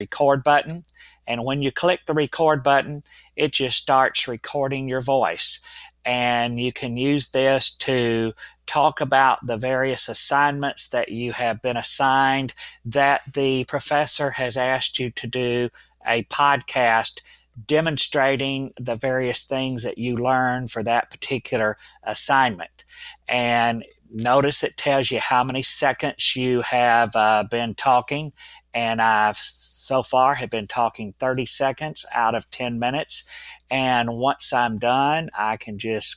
record button. And when you click the record button, it just starts recording your voice. And you can use this to talk about the various assignments that you have been assigned, that the professor has asked you to do a podcast demonstrating the various things that you learn for that particular assignment. And notice it tells you how many seconds you have been talking. And I've so far have been talking 30 seconds out of 10 minutes. And once I'm done, I can just